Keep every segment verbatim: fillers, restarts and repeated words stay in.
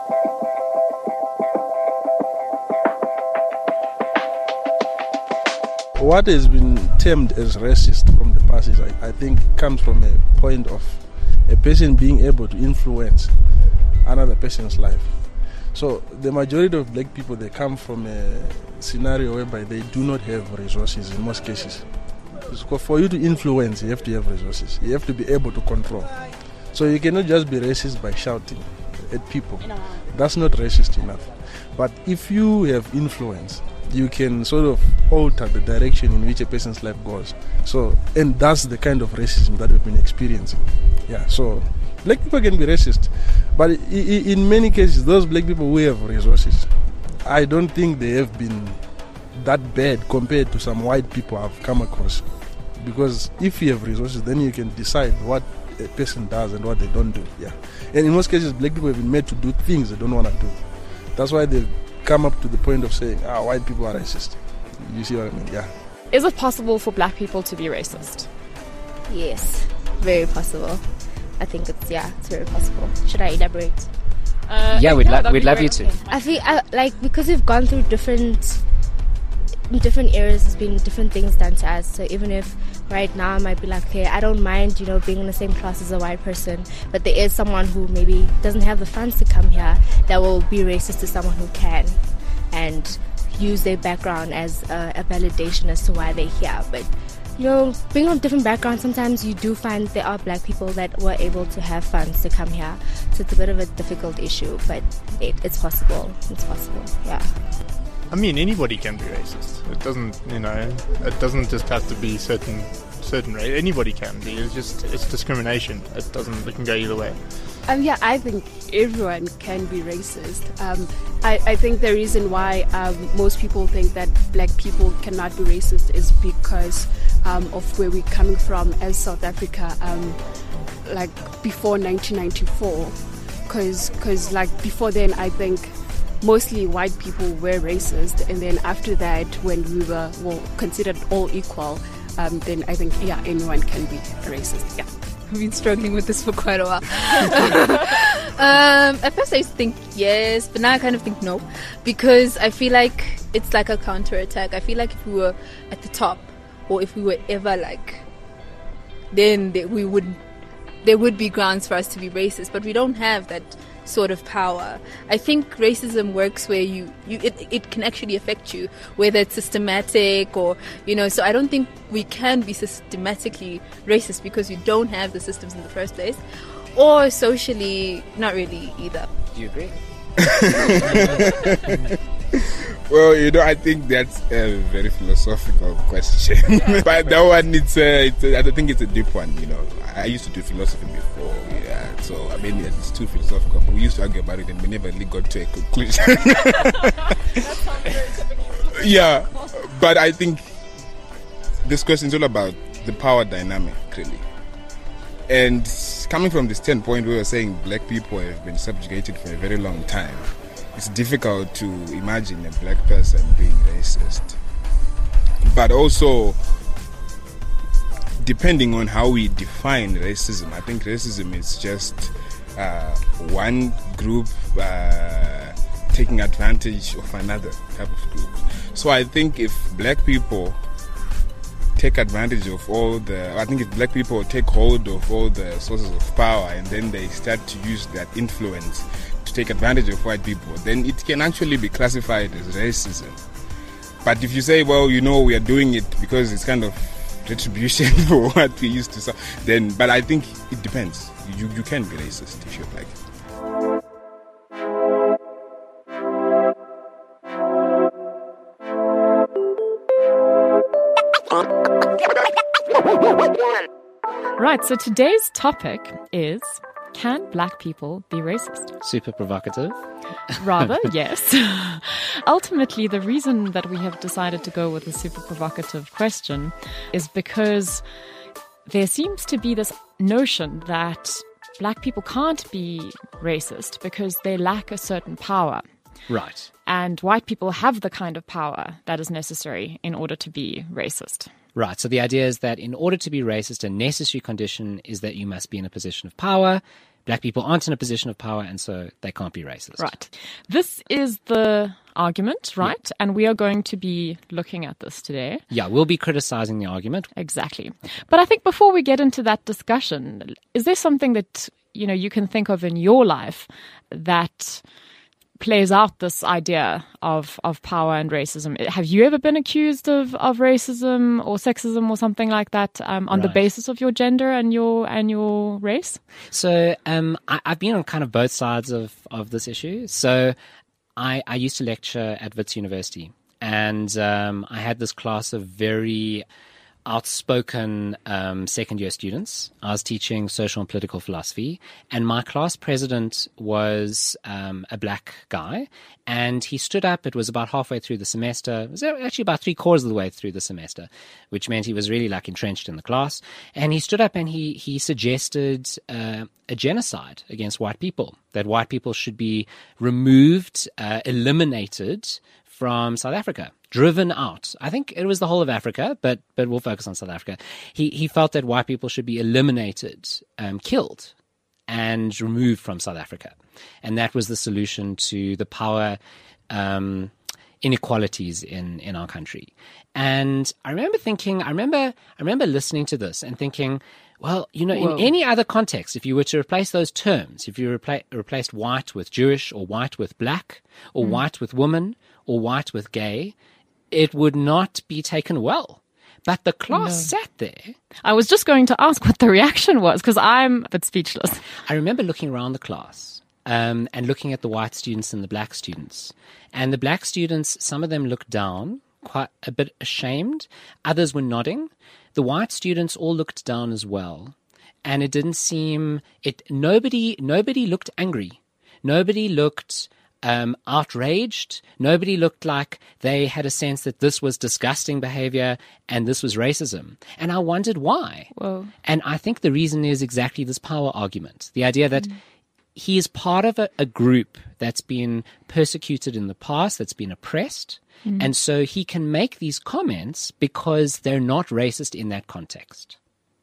What has been termed as racist from the past is, I, I think, comes from a point of a person being able to influence another person's life. So the majority of black people, they come from a scenario whereby they do not have resources in most cases. So for you to influence, you have to have resources. You have to be able to control. So you cannot just be racist by shouting at people. That's not racist enough. But if you have influence, you can sort of alter the direction in which a person's life goes. So, and that's the kind of racism that we've been experiencing. Yeah, so black people can be racist, but in many cases, those black people who have resources, I don't think they have been that bad compared to some white people I've come across. Because if you have resources, then you can decide what a person does and what they don't do. Yeah, and in most cases, black people have been made to do things they don't want to do. That's why they've come up to the point of saying, ah, white people are racist. You see what I mean? Yeah. Is it possible for black people to be racist? Yes, very possible. I think it's, yeah, it's very possible. Should I elaborate? Uh, yeah, we'd, yeah, lo- we'd love you to. I think, I, like, because we've gone through different, in different areas, there's been different things done to us. So even if right now I might be like, okay, I don't mind, you know, being in the same class as a white person, but there is someone who maybe doesn't have the funds to come here that will be racist to someone who can, and use their background as a, a validation as to why they're here. But, you know, being from different backgrounds, sometimes you do find there are black people that were able to have funds to come here. So it's a bit of a difficult issue, but it, it's possible. It's possible, yeah. I mean, anybody can be racist. It doesn't, you know, it doesn't just have to be certain certain race. Anybody can be. It's just, it's discrimination. It doesn't, it can go either way. Um, yeah, I think everyone can be racist. Um, I, I think the reason why um, most people think that black people cannot be racist is because um, of where we're coming from as South Africa, um, like before nineteen ninety-four. Because, because like before then, I think mostly white people were racist, and then after that, when we were well, considered all equal, um, then I think, yeah, anyone can be racist, yeah. I've been struggling with this for quite a while. um, at first I used to think yes, but now I kind of think no, because I feel like it's like a counterattack. I feel like if we were at the top, or if we were ever like, then they, we would, there would be grounds for us to be racist, but we don't have that sort of power. I think racism works where you, you it, it can actually affect you, whether it's systematic or, you know, so I don't think we can be systematically racist because you don't have the systems in the first place, or socially, not really either. Do you agree? Well, you know, I think that's a very philosophical question. But that one, it's, a, it's a, I don't think it's a deep one, you know. I used to do philosophy before, yeah. So, I mean, it's too philosophical, but we used to argue about it and we never really got to a conclusion. That sounds very typical. Yeah, but I think this question is all about the power dynamic, really. And coming from this standpoint, we were saying black people have been subjugated for a very long time. It's difficult to imagine a black person being racist. But also, depending on how we define racism, I think racism is just uh, one group uh, taking advantage of another type of group. So I think if black people take advantage of all the, I think if black people take hold of all the sources of power and then they start to use that influence to take advantage of white people, then it can actually be classified as racism. But if you say, well, you know, we are doing it because it's kind of retribution for what we used to say, then, but I think it depends. You, you can be racist if you like. Right, so today's topic is, can black people be racist? Super provocative. Rather, yes. Ultimately, the reason that we have decided to go with a super provocative question is because there seems to be this notion that black people can't be racist because they lack a certain power. Right. And white people have the kind of power that is necessary in order to be racist. Right. So the idea is that in order to be racist, a necessary condition is that you must be in a position of power, black people aren't in a position of power, and so they can't be racist. Right. This is the argument, right? Yeah. And we are going to be looking at this today. Yeah, we'll be criticizing the argument. Exactly. But I think before we get into that discussion, is there something that, you know, you can think of in your life that plays out this idea of, of power and racism? Have you ever been accused of, of racism or sexism or something like that um, on right. the basis of your gender and your and your race? So um, I, I've been on kind of both sides of, of this issue. So I, I used to lecture at Wits University, and um, I had this class of very outspoken um, second-year students. I was teaching social and political philosophy, and my class president was um, a black guy, and he stood up. It was about halfway through the semester. It was actually about three quarters of the way through the semester, which meant he was really like entrenched in the class. And he stood up and he he suggested uh, a genocide against white people, that white people should be removed, uh, eliminated from South Africa, driven out. I think it was the whole of Africa, but but we'll focus on South Africa. He he felt that white people should be eliminated, um, killed, and removed from South Africa. And that was the solution to the power um, inequalities in, in our country. And I remember thinking, I remember I remember listening to this and thinking, well, you know, Whoa. in any other context, if you were to replace those terms, if you repla- replaced white with Jewish, or white with black, or mm. white with woman, or white with gay, it would not be taken well. But the class no. sat there. I was just going to ask what the reaction was, because I'm a bit speechless. I remember looking around the class um, and looking at the white students and the black students. And the black students, some of them looked down, quite a bit ashamed. Others were nodding. The white students all looked down as well. And it didn't seem, it. nobody, nobody looked angry. Nobody looked Um, outraged. Nobody looked like they had a sense that this was disgusting behavior and this was racism. And I wondered why. Whoa. And I think the reason is exactly this power argument. The idea that mm. he is part of a, a group that's been persecuted in the past, that's been oppressed. Mm. And so he can make these comments because they're not racist in that context.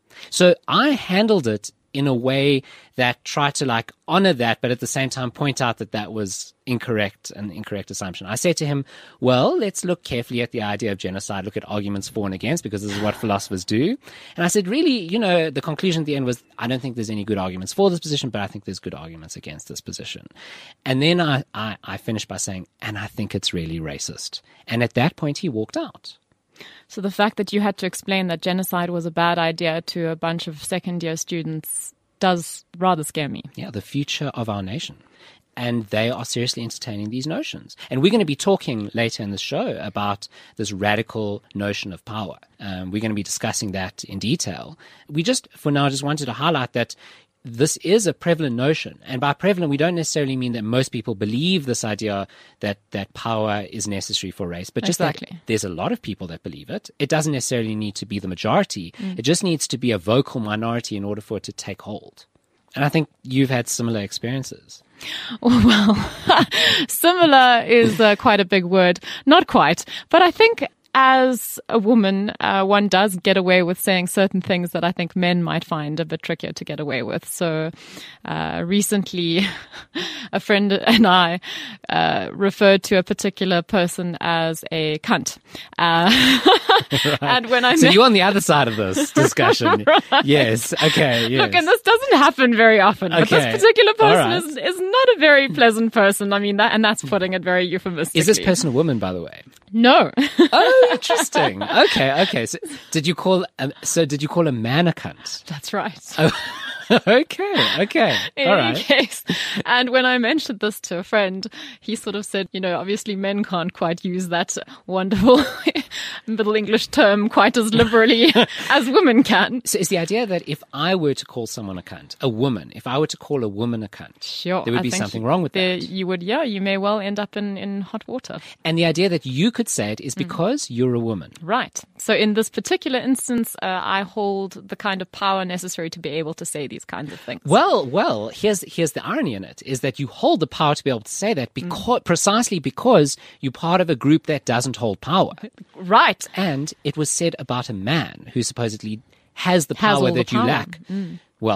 So I handled it in a way that tried to like honor that, but at the same time point out that that was incorrect, an incorrect assumption. I said to him, well, let's look carefully at the idea of genocide, look at arguments for and against, because this is what philosophers do. And I said, really, you know, the conclusion at the end was, I don't think there's any good arguments for this position, but I think there's good arguments against this position. And then I, I, I finished by saying, and I think it's really racist. And at that point, he walked out. So the fact that you had to explain that genocide was a bad idea to a bunch of second-year students does rather scare me. Yeah, the future of our nation. And they are seriously entertaining these notions. And we're going to be talking later in the show about this radical notion of power. Um, we're going to be discussing that in detail. We just, for now, just wanted to highlight that this is a prevalent notion. And by prevalent, we don't necessarily mean that most people believe this idea that, that power is necessary for race, but just exactly. that there's a lot of people that believe it. It doesn't necessarily need to be the majority. Mm. It just needs to be a vocal minority in order for it to take hold. And I think you've had similar experiences. Well, similar is uh, quite a big word. Not quite, but I think as a woman, uh, one does get away with saying certain things that I think men might find a bit trickier to get away with. So uh, recently, a friend and I uh, referred to a particular person as a cunt. Uh, right. And when I so met- you're on the other side of this discussion. Right. Yes. Okay. Yes. Look, and this doesn't happen very often. But okay. this particular person right. is, is not a very pleasant person. I mean, that, and that's putting it very euphemistically. Is this person a woman, by the way? No. Oh, interesting. Okay, okay. So did you call um, so did you call a man a cunt? That's right. Oh, okay, okay. In All any right. case, and when I mentioned this to a friend, he sort of said, you know, obviously men can't quite use that wonderful Middle English term quite as liberally as women can. So is the idea that if I were to call someone a cunt, a woman, if I were to call a woman a cunt, sure, there would I be think something wrong with there, that? You would, yeah, you may well end up in, in hot water. And the idea that you could say it is because mm. you're a woman. Right. So in this particular instance, uh, I hold the kind of power necessary to be able to say these kinds of things. Well, well, here's here's the irony in it, is that you hold the power to be able to say that because, mm. precisely because you're part of a group that doesn't hold power. Right. And it was said about a man who supposedly has the has power the that power. you lack. Mm. Well,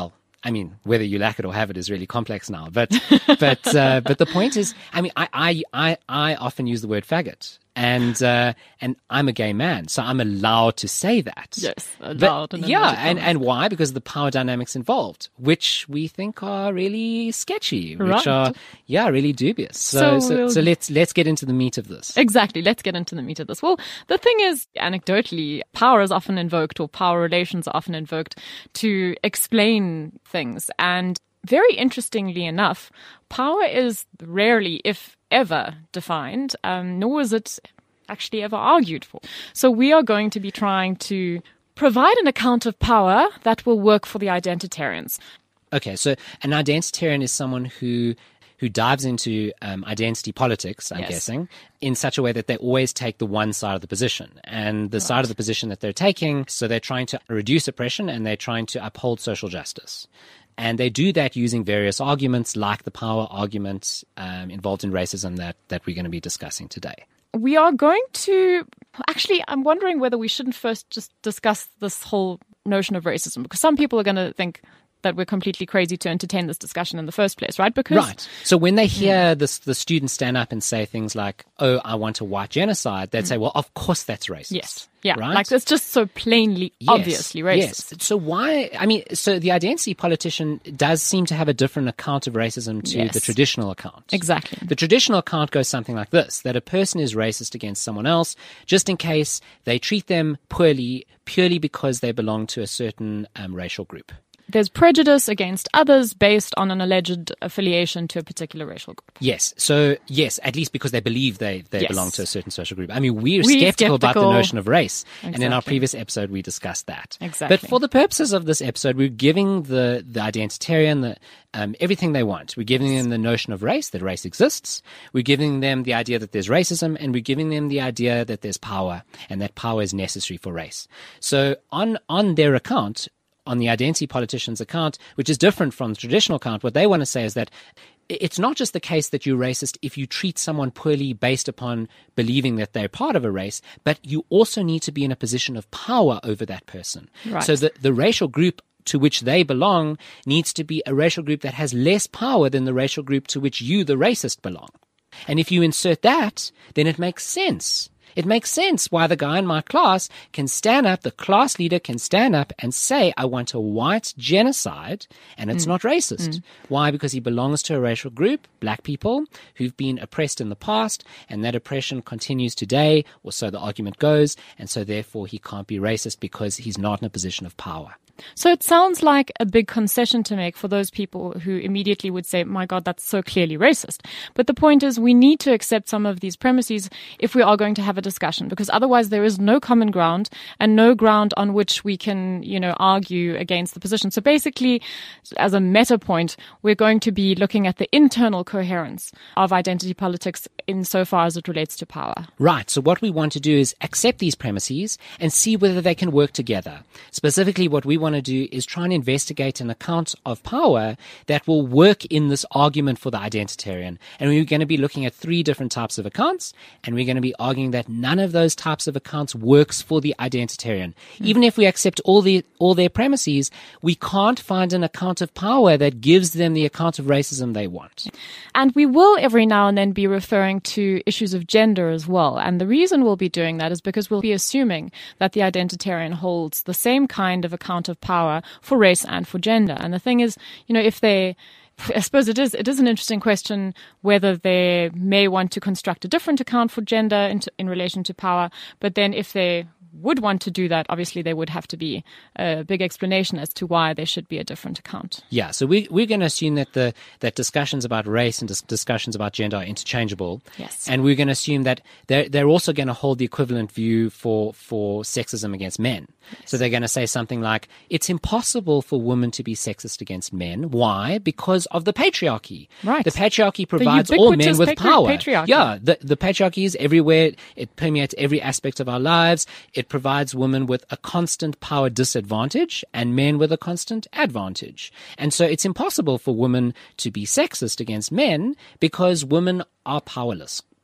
I mean, whether you lack it or have it is really complex now. But but uh, but the point is, I mean, I, I I I often use the word faggot, and uh, and I'm a gay man, so I'm allowed to say that. Yes, allowed. But, yeah, and, and why? Because of the power dynamics involved, which we think are really sketchy, which Right. are yeah really dubious. So So so, we'll- so let's let's get into the meat of this. Exactly. Let's get into the meat of this. Well, the thing is, anecdotally, power is often invoked, or power relations are often invoked to explain things. And very interestingly enough, power is rarely, if ever, defined, um, nor is it actually ever argued for. So we are going to be trying to provide an account of power that will work for the identitarians. Okay, so an identitarian is someone who who dives into um, identity politics, I'm Yes. guessing, in such a way that they always take the one side of the position. And the side of the position that they're taking, so they're trying to reduce oppression and they're trying to uphold social justice. And they do that using various arguments, like the power argument um, involved in racism that, that we're going to be discussing today. We are going to actually, I'm wondering whether we shouldn't first just discuss this whole notion of racism, because some people are going to think that we're completely crazy to entertain this discussion in the first place, right? Because Right. So when they hear this, the students stand up and say things like, oh, I want a white genocide, they'd say, well, of course that's racist. yes, yeah, Right? like it's just so plainly, Yes, obviously racist. Yes. So why? I mean, so the identity politician does seem to have a different account of racism to Yes. the traditional account. Exactly. The traditional account goes something like this: that a person is racist against someone else just in case they treat them poorly purely because they belong to a certain um, racial group. There's prejudice against others based on an alleged affiliation to a particular racial group. Yes. So, yes, at least because they believe they, they Yes. belong to a certain social group. I mean, we're, We're skeptical, about the skeptical. notion of race. And in our Exactly. previous episode, we discussed that. Exactly. But for the purposes of this episode, we're giving the, the identitarian the, um, everything they want. We're giving them the notion of race, that race exists. We're giving them the idea that there's racism, and we're giving them the idea that there's power, and that power is necessary for race. So on, on their account, on the identity politician's account, which is different from the traditional account, what they want to say is that it's not just the case that you're racist if you treat someone poorly based upon believing that they're part of a race, but you also need to be in a position of power over that person. Right. So the, the racial group to which they belong needs to be a racial group that has less power than the racial group to which you, the racist, belong. And if you insert that, then it makes sense. It makes sense why the guy in my class can stand up, the class leader can stand up and say, I want a white genocide, and it's not racist. Why? Because he belongs to a racial group, black people, who've been oppressed in the past, and that oppression continues today, or so the argument goes, and so therefore he can't be racist because he's not in a position of power. So it sounds like a big concession to make for those people who immediately would say, my God, that's so clearly racist. But the point is, we need to accept some of these premises if we are going to have a discussion, because otherwise there is no common ground and no ground on which we can, you know, argue against the position. So basically, as a meta point, we're going to be looking at the internal coherence of identity politics insofar as it relates to power. Right. So what we want to do is accept these premises and see whether they can work together. Specifically, what we want to do is try and investigate an account of power that will work in this argument for the identitarian. And we're going to be looking at three different types of accounts, and we're going to be arguing that none of those types of accounts works for the identitarian. Mm. Even if we accept all the all their premises, we can't find an account of power that gives them the account of racism they want. And we will every now and then be referring to issues of gender as well. And the reason we'll be doing that is because we'll be assuming that the identitarian holds the same kind of account of power for race and for gender. And the thing is, you know, if they, I suppose it is, it is an interesting question whether they may want to construct a different account for gender in, in relation to power. But then if they would want to do that, obviously there would have to be a big explanation as to why there should be a different account. Yeah, so we, we're going to assume that the that discussions about race and dis- discussions about gender are interchangeable. Yes. And we're going to assume that they're, they're also going to hold the equivalent view for, for sexism against men. Yes. So they're going to say something like, it's impossible for women to be sexist against men. Why? Because of the patriarchy. Right. The patriarchy provides all men with patri- power. patriarchy. Yeah, the, the patriarchy is everywhere. It permeates every aspect of our lives. It provides women with a constant power disadvantage and men with a constant advantage. And so it's impossible for women to be sexist against men because women are powerless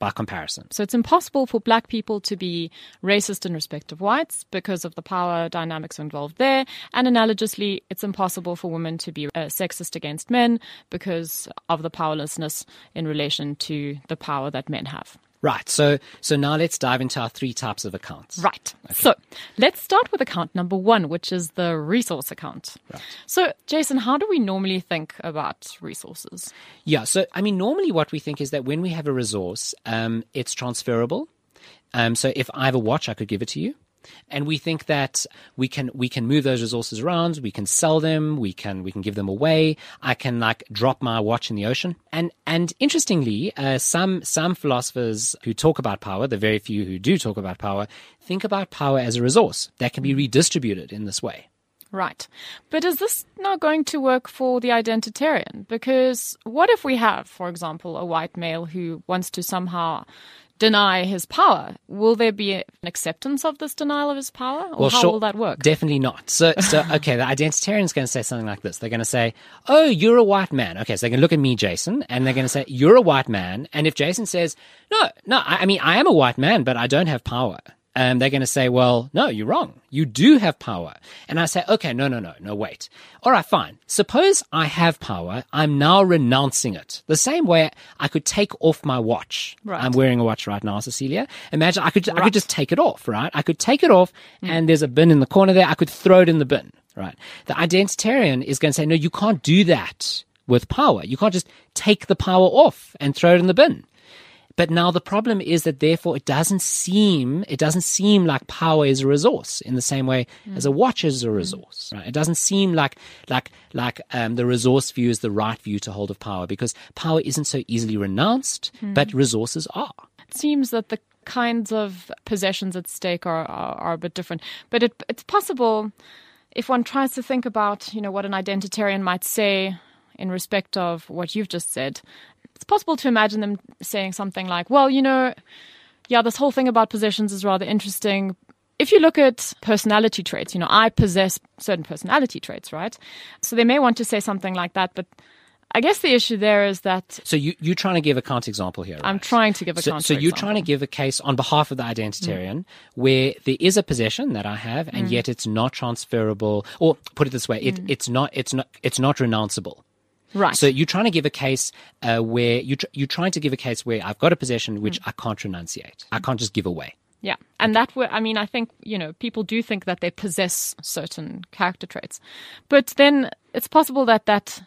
by comparison. So it's impossible for black people to be racist in respect of whites because of the power dynamics involved there. And analogously, it's impossible for women to be uh, sexist against men because of the powerlessness in relation to the power that men have. Right. So so now let's dive into our three types of accounts. Right. Okay. So let's start with account number one, which is the resource account. Right. So, Jason, how do we normally think about resources? Yeah. So, I mean, normally what we think is that when we have a resource, um, it's transferable. Um, so if I have a watch, I could give it to you. And we think that we can we can move those resources around, we can sell them, we can we can give them away. I can like drop my watch in the ocean. And and interestingly, uh, some some philosophers who talk about power, the very few who do talk about power, think about power as a resource that can be redistributed in this way. Right. But is this not going to work for the identitarian? Because what if we have, for example, a white male who wants to somehow deny his power? Will there be an acceptance of this denial of his power? Or well, how sure, will that work? Definitely not. So, so okay, the identitarian is going to say something like this. They're going to say, oh, you're a white man. Okay, so they can look at me, Jason, and they're going to say, you're a white man. And if Jason says, no, no, I, I mean, I am a white man, but I don't have power. Um, they're going to say, well, no, you're wrong. You do have power. And I say, okay, no, no, no, no, wait. All right, fine. Suppose I have power. I'm now renouncing it. The same way I could take off my watch. Right. I'm wearing a watch right now, Cecilia. Imagine I could, right. I could just take it off, right? I could take it off mm. and there's a bin in the corner there. I could throw it in the bin, right? The identitarian is going to say, no, you can't do that with power. You can't just take the power off and throw it in the bin. But now the problem is that therefore it doesn't seem it doesn't seem like power is a resource in the same way mm. as a watch is a resource. Right? It doesn't seem like like like um, the resource view is the right view to hold of power because power isn't so easily renounced, mm. but resources are. It seems that the kinds of possessions at stake are are, are a bit different. But it, it's possible if one tries to think about you know what an identitarian might say in respect of what you've just said. It's possible to imagine them saying something like, well, you know, yeah, this whole thing about possessions is rather interesting. If you look at personality traits, you know, I possess certain personality traits, right? So they may want to say something like that, but I guess the issue there is that... So you, you're trying to give a counterexample here, right? I'm trying to give a so, counterexample. So you're trying to give a case on behalf of the identitarian mm. where there is a possession that I have and mm. yet it's not transferable, or put it this way, it, mm. it's not, it's not, it's not renounceable. Right. So you're trying to give a case uh, where you tr- you're trying to give a case where I've got a possession which mm. I can't renunciate. I can't just give away. Yeah. And that way, I mean, I think, you know, people do think that they possess certain character traits. But then it's possible that that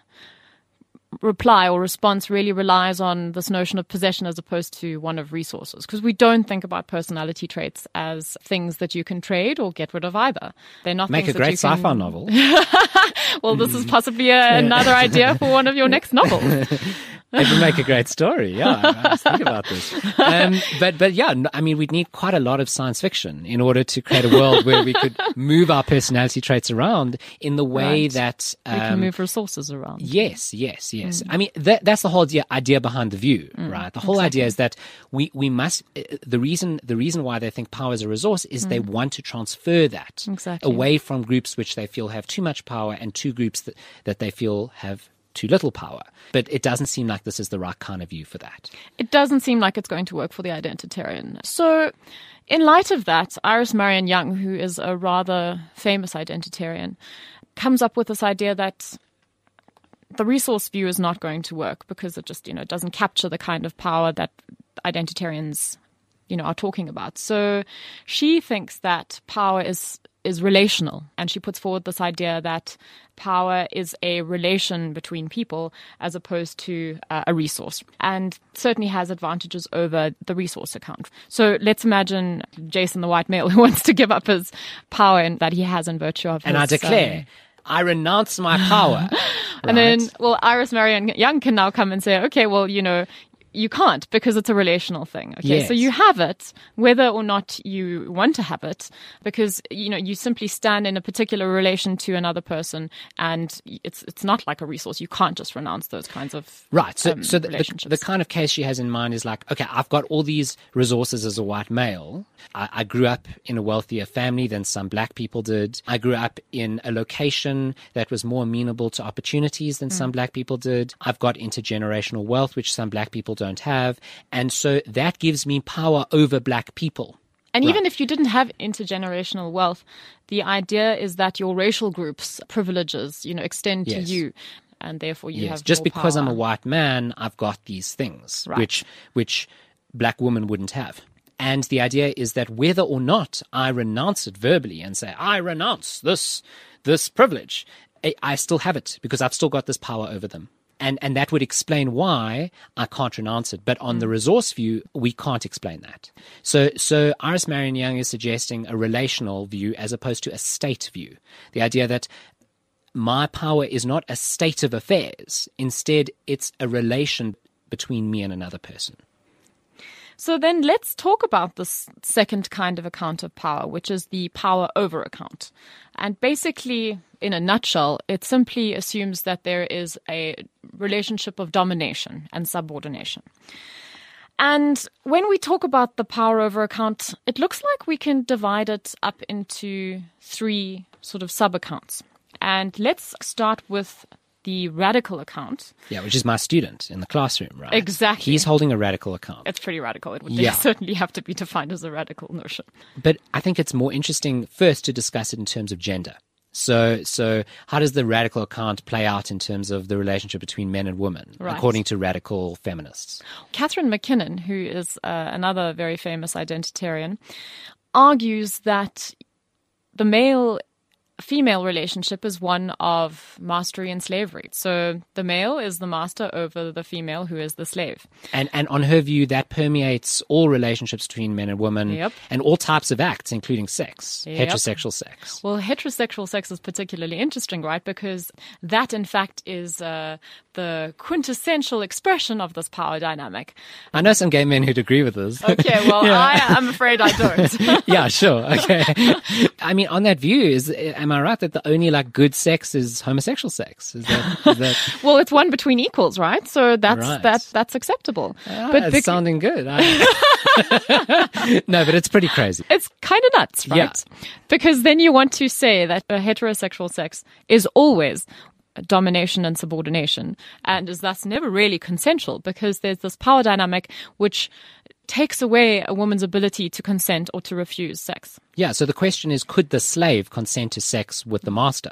reply or response really relies on this notion of possession as opposed to one of resources, because we don't think about personality traits as things that you can trade or get rid of either. They're not make a things great that you sci-fi can... novel. Well, this is possibly a, another idea for one of your next novels. It would make a great story. Yeah, I was thinking about this. Um, but but yeah, I mean, we'd need quite a lot of science fiction in order to create a world where we could move our personality traits around in the way right. that um, we can move resources around. Yes, yes, yes. Mm. I mean, that, that's the whole idea, idea behind the view, mm, right? The whole exactly. idea is that we we must. Uh, the reason the reason why they think power is a resource is mm. they want to transfer that exactly. away from groups which they feel have too much power and to groups that, that they feel have too little power. But it doesn't seem like this is the right kind of view for that. It doesn't seem like it's going to work for the identitarian. So in light of that, Iris Marion Young, who is a rather famous identitarian, comes up with this idea that the resource view is not going to work because it just, you know, doesn't capture the kind of power that identitarians, you know, are talking about. So she thinks that power is is relational, and she puts forward this idea that power is a relation between people as opposed to uh, a resource, and certainly has advantages over the resource account. So let's imagine Jason, the white male, who wants to give up his power and that he has in virtue of and his... I declare... Um, I renounce my power. And right? then, well, Iris Marion Young can now come and say, okay, well, you know, you can't because it's a relational thing. Okay, yes. So you have it, whether or not you want to have it, because, you know, you simply stand in a particular relation to another person, and it's it's not like a resource. You can't just renounce those kinds of right. So, um, so the, relationships. The, the kind of case she has in mind is like, okay, I've got all these resources as a white male. I, I grew up in a wealthier family than some black people did. I grew up in a location that was more amenable to opportunities than mm. some black people did. I've got intergenerational wealth, which some black people don't don't have. And so that gives me power over black people. And Right. even if you didn't have intergenerational wealth, the idea is that your racial group's privileges, you know, extend Yes. to you, and therefore you Yes, have just more because I'm power. a white man, I've got these things, Right. which which black women wouldn't have. And the idea is that whether or not I renounce it verbally and say, I renounce this this privilege, I, I still have it because I've still got this power over them. And and that would explain why I can't renounce it. But on the resource view, we can't explain that. So so Iris Marion Young is suggesting a relational view as opposed to a state view. The idea that my power is not a state of affairs. Instead, it's a relation between me and another person. So then let's talk about this second kind of account of power, which is the power over account. And basically, in a nutshell, it simply assumes that there is a relationship of domination and subordination. And when we talk about the power over account, it looks like we can divide it up into three sort of sub-accounts. And let's start with the radical account. Yeah, which is my student in the classroom, right? Exactly. He's holding a radical account. It's pretty radical. It would Yeah. certainly have to be defined as a radical notion. But I think it's more interesting first to discuss it in terms of gender. So, so how does the radical account play out in terms of the relationship between men and women, Right. according to radical feminists? Catherine McKinnon, who is uh, another very famous identitarian, argues that the male female relationship is one of mastery and slavery. So the male is the master over the female, who is the slave. And and on her view, that permeates all relationships between men and women Yep. and all types of acts, including sex, Yep. heterosexual sex. Well, heterosexual sex is particularly interesting, right? Because that, in fact, is uh, the quintessential expression of this power dynamic. I know some gay men who'd agree with this. Okay, well, I, I'm afraid I don't. Yeah, sure. Okay. I mean, on that view, is am I right that the only like good sex is homosexual sex? Is that, is that Well, it's one between equals, right? So that's Right. that that's acceptable. ah, but it's bec- sounding good. I- no, but it's pretty crazy. it's kind of nuts, right? Yeah. Because then you want to say that a heterosexual sex is always domination and subordination, and is thus never really consensual, because there's this power dynamic which takes away a woman's ability to consent or to refuse sex. Yeah, so the question is, could the slave consent to sex with the master?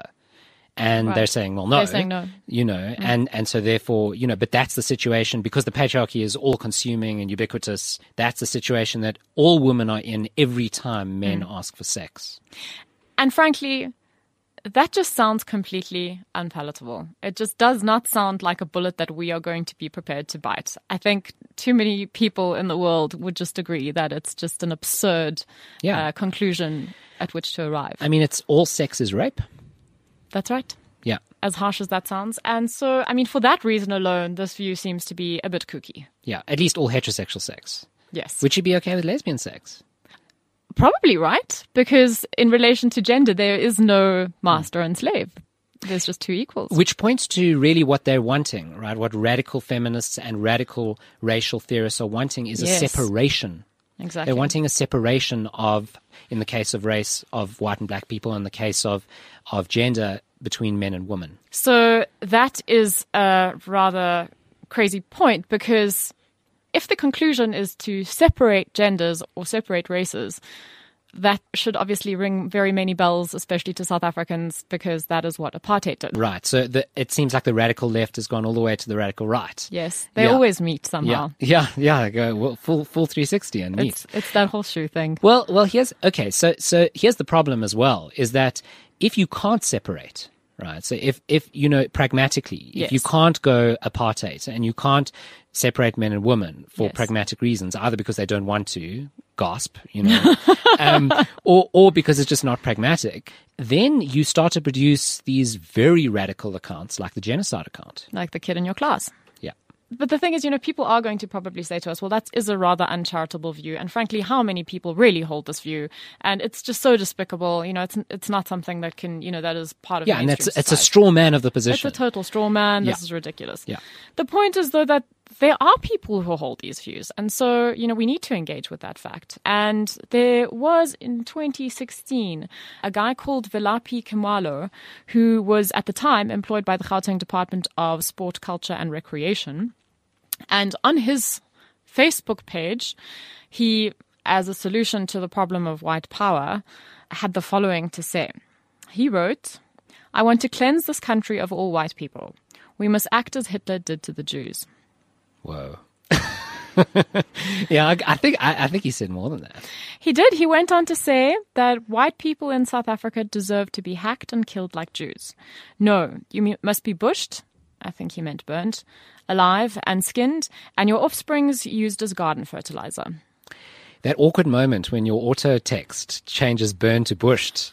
And Right. they're saying, well, no. They're saying no. You know, and, and so therefore, you know, but that's the situation because the patriarchy is all consuming and ubiquitous. That's the situation that all women are in every time men Mm. ask for sex. And frankly, that just sounds completely unpalatable. It just does not sound like a bullet that we are going to be prepared to bite. I think too many people in the world would just agree that it's just an absurd Yeah. uh, conclusion at which to arrive. I mean, it's all sex is rape. That's right. Yeah. As harsh as that sounds. And so, I mean, for that reason alone, this view seems to be a bit kooky. Yeah. At least all heterosexual sex. Yes. Would you be okay with lesbian sex? Probably right, because in relation to gender, there is no master and slave. There's just two equals. Which points to really what they're wanting, right? What radical feminists and radical racial theorists are wanting is Yes. a separation. Exactly. They're wanting a separation of, in the case of race, of white and black people, in the case of, of gender, between men and women. So that is a rather crazy point, because if the conclusion is to separate genders or separate races, that should obviously ring very many bells, especially to South Africans, because that is what apartheid did. Right. So the, it seems like the radical left has gone all the way to the radical right. Yes, they Yeah. always meet somehow. Yeah. Yeah. Yeah. Go well, full full three sixty and meet. It's, it's that horseshoe thing. Well, well, here's okay. So, so here's the problem as well: is that if you can't separate, right? So, if if you know pragmatically, if you Yes. can't go apartheid and you can't separate men and women for Yes. pragmatic reasons, either because they don't want to, gasp, you know, um, or or because it's just not pragmatic, then you start to produce these very radical accounts, like the genocide account. Like the kid in your class. Yeah. But the thing is, you know, people are going to probably say to us, well, that is a rather uncharitable view. And frankly, how many people really hold this view? And it's just so despicable. You know, it's it's not something that can, you know, that is part of Yeah, and it's mainstream it's a society. straw man of the It's position. a total straw man. This Yeah. is ridiculous. Yeah. The point is, though, that there are people who hold these views. And so, you know, we need to engage with that fact. And there was in twenty sixteen a guy called Velapi Kimalo, who was at the time employed by the Gauteng Department of Sport, Culture and Recreation. And on his Facebook page, he, as a solution to the problem of white power, had the following to say. He wrote, "I want to cleanse this country of all white people. We must act as Hitler did to the Jews." Whoa. yeah, I, I think I, I think he said more than that. He did. He went on to say that white people in South Africa deserve to be hacked and killed like Jews. No, you m- must be bushed, I think he meant burnt, alive and skinned, and your offsprings used as garden fertilizer. That awkward moment when your auto text changes burn to bushed.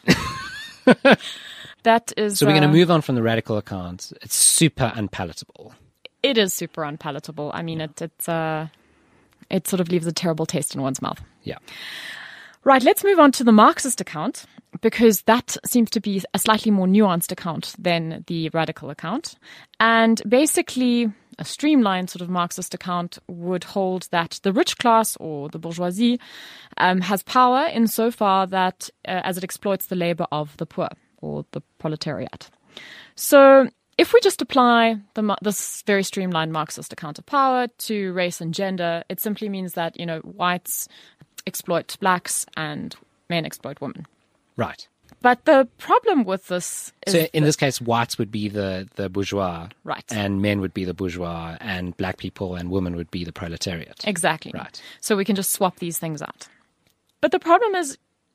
That is. So we're going uh, to move on from the radical account. It's super unpalatable. It is super unpalatable. I mean, it it, uh, it sort of leaves a terrible taste in one's mouth. Yeah. Right, let's move on to the Marxist account, because that seems to be a slightly more nuanced account than the radical account. And basically, a streamlined sort of Marxist account would hold that the rich class, or the bourgeoisie, um, has power insofar that uh, as it exploits the labor of the poor, or the proletariat. So if we just apply the, this very streamlined Marxist account of power to race and gender, it simply means that, you know, whites exploit blacks and men exploit women. Right. But the problem with this is... So in this case, whites would be the, the bourgeois. Right. And men would be the bourgeois, and black people and women would be the proletariat. Exactly. Right. So we can just swap these things out. But the problem is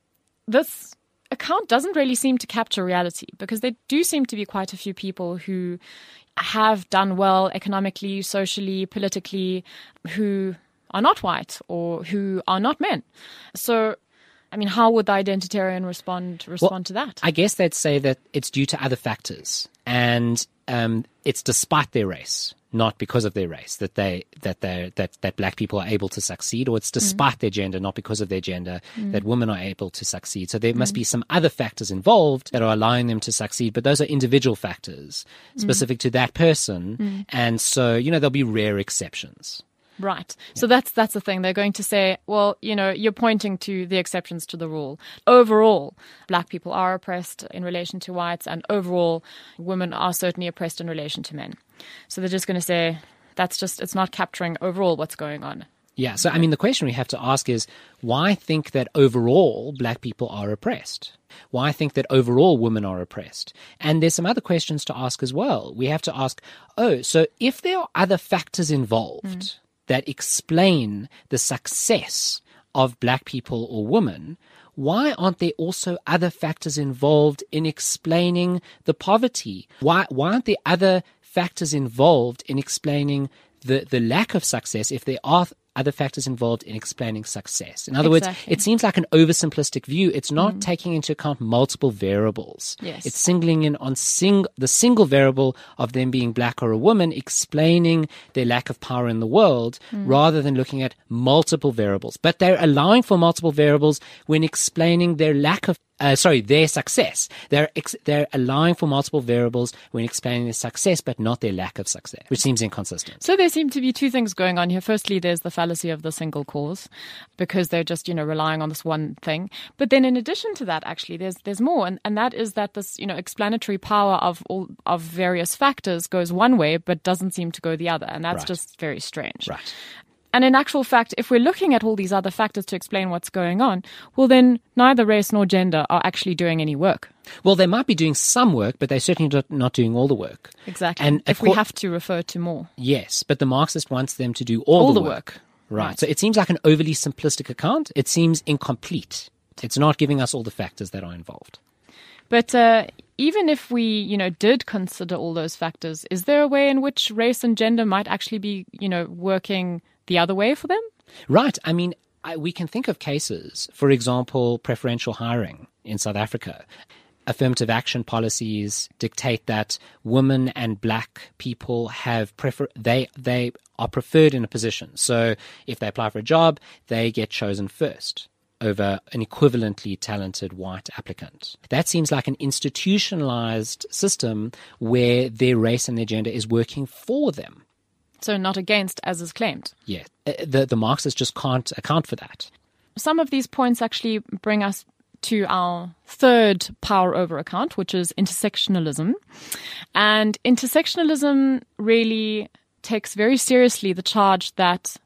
this account doesn't really seem to capture reality, because there do seem to be quite a few people who have done well economically, socially, politically, who are not white or who are not men. So, I mean, how would the identitarian respond respond well, to that? I guess they'd say that it's due to other factors, and um, it's despite their race, not because of their race, that they that they that that black people are able to succeed, or it's despite mm. their gender, not because of their gender, mm. that women are able to succeed. So there must mm. be some other factors involved that are allowing them to succeed, but those are individual factors specific mm. to that person, mm. and so, you know, there'll be rare exceptions. Right. So that's that's the thing. They're going to say, well, you know, you're pointing to the exceptions to the rule. Overall, black people are oppressed in relation to whites, and overall, women are certainly oppressed in relation to men. So they're just going to say, that's just, it's not capturing overall what's going on. Yeah. So, I mean, the question we have to ask is, why think that overall black people are oppressed? Why think that overall women are oppressed? And there's some other questions to ask as well. We have to ask, oh, so if there are other factors involved mm. that explain the success of black people or women, why aren't there also other factors involved in explaining the poverty? Why, why aren't there other factors involved in explaining the, the lack of success if there are other factors involved in explaining success? In other exactly. words, it seems like an oversimplistic view. It's not mm. taking into account multiple variables. Yes. It's singling in on sing- the single variable of them being black or a woman, explaining their lack of power in the world, mm. rather than looking at multiple variables. But they're allowing for multiple variables when explaining their lack of Uh, sorry, their success. They're ex- they're allowing for multiple variables when explaining their success, but not their lack of success, which seems inconsistent. So there seem to be two things going on here. Firstly, there's the fallacy of the single cause, because they're just, you know, relying on this one thing. But then in addition to that, actually, there's there's more, and, and that is that this, you know, explanatory power of all of various factors goes one way, but doesn't seem to go the other, and that's Right. just very strange. Right. And in actual fact, if we're looking at all these other factors to explain what's going on, well, then neither race nor gender are actually doing any work. Well, they might be doing some work, but they're certainly not, not doing all the work. Exactly. And if we have to refer to more. Yes, but the Marxist wants them to do all, all the, the work. work. Right. Right. So it seems like an overly simplistic account. It seems incomplete. It's not giving us all the factors that are involved. But uh, even if we, you know, did consider all those factors, is there a way in which race and gender might actually be, you know, working the other way for them? Right. I mean, I, we can think of cases, for example, preferential hiring in South Africa. Affirmative action policies dictate that women and black people have prefer they they are preferred in a position. So if they apply for a job, they get chosen first over an equivalently talented white applicant. That seems like an institutionalized system where their race and their gender is working for them. So not against, as is claimed. Yeah. The, the Marxists just can't account for that. Some of these points actually bring us to our third power over account, which is intersectionalism. And intersectionalism really takes very seriously the charge that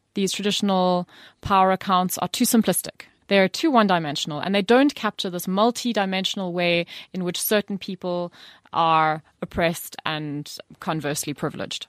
these traditional power accounts are too simplistic. They're too one-dimensional, and they don't capture this multi-dimensional way in which certain people are oppressed and conversely privileged.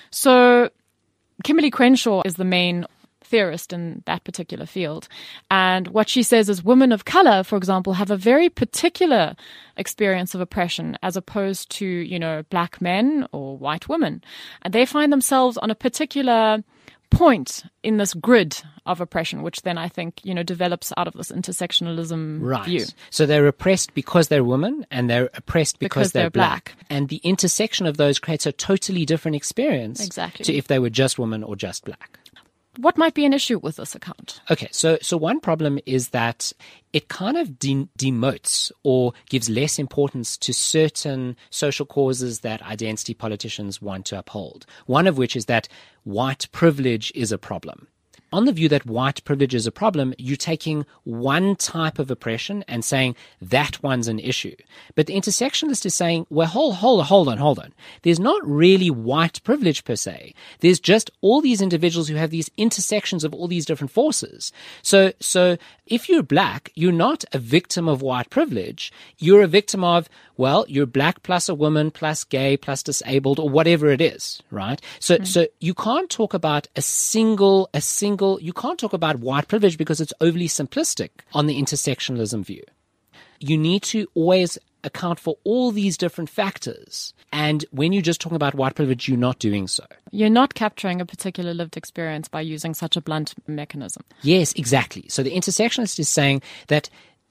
So Kimberly Crenshaw is the main theorist in that particular field. And what she says is women of color, for example, have a very particular experience of oppression as opposed to, you know, black men or white women. And they find themselves on a particular point in this grid of oppression, which then I think, you know, develops out of this intersectionalism right. view. So they're oppressed because they're women, and they're oppressed because, Because they're, they're black. black. And the intersection of those creates a totally different experience Exactly. to if they were just women or just black. What might be an issue with this account? Okay, so so one problem is that it kind of de- demotes or gives less importance to certain social causes that identity politicians want to uphold. One of which is that white privilege is a problem. On the view that white privilege is a problem, you're taking one type of oppression and saying that one's an issue. But the intersectionalist is saying, well, hold, hold, hold on, hold on. There's not really white privilege per se. There's just all these individuals who have these intersections of all these different forces. So, so if you're black, you're not a victim of white privilege. You're a victim of, well, you're black plus a woman plus gay plus disabled or whatever it is, right? So, mm. so you can't talk about a single, a single You can't talk about white privilege because it's overly simplistic on the intersectionalism view. You need to always account for all these different factors. And when you're just talking about white privilege, you're not doing so. You're not capturing a particular lived experience by using such a blunt mechanism. Yes, exactly. So the intersectionalist is saying that